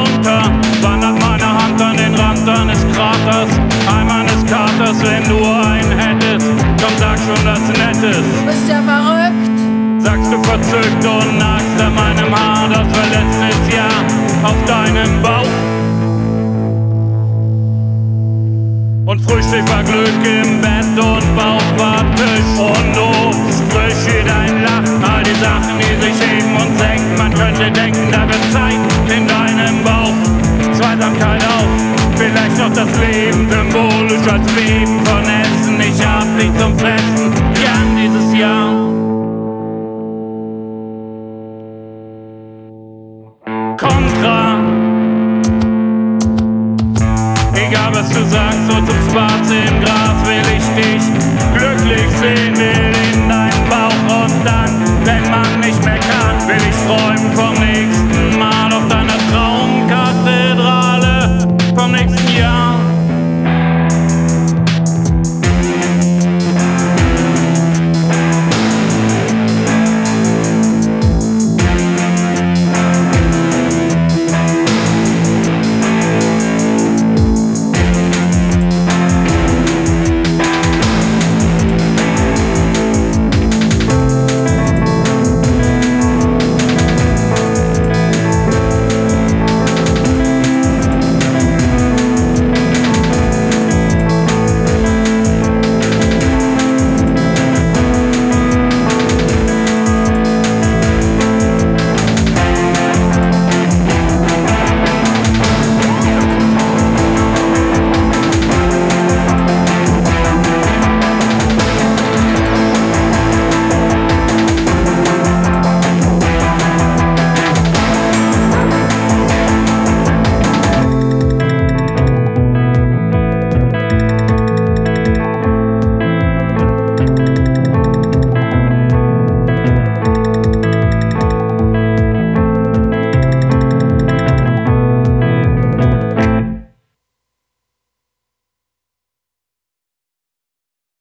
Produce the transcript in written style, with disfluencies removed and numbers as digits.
runter, wandert meine Hand an den Rand deines Kraters, Heim eines Katers, wenn du einen hättest, komm sag schon das Nettes. Du bist ja verrückt, Sagst du verzückt und nagst an meinem Haar, das war letztes Jahr auf deinem Bauch. Und Frühstück war Glück im Bett und Bauch war Tisch und Obst, frisch dein Lachen, all die Sachen, die sich heben und senken. Man könnte denken, da wird Zeit in deinem Bauch, Zweisamkeit auch, vielleicht noch das Leben, symbolisch als Beben von Essen. Ich hab dich zum Fressen gern dieses Jahr. Kontra, egal was du sagst, so zum Spaß im Gras.